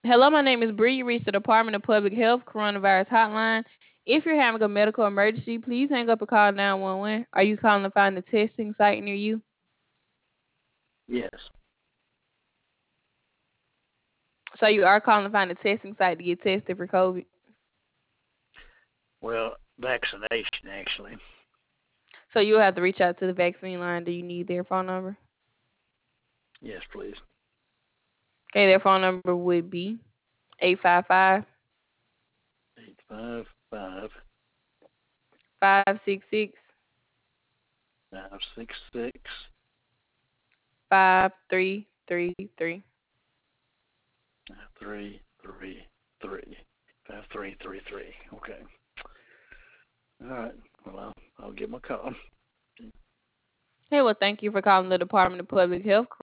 Hello, my name is Bree. You reached the Department of Public Health Coronavirus Hotline. If you're having a medical emergency, please hang up and call 911. Are you calling to find the testing site near you? Yes. So you are calling to find the testing site to get tested for COVID. Well, vaccination actually. So you'll have to reach out to the vaccine line. Do you need their phone number? Yes, please. Okay, their phone number would be 855 855 566 566 5333. 333 5333. Okay. All right. Well, I'll give them a call. Hey, well, thank you for calling the Department of Public Health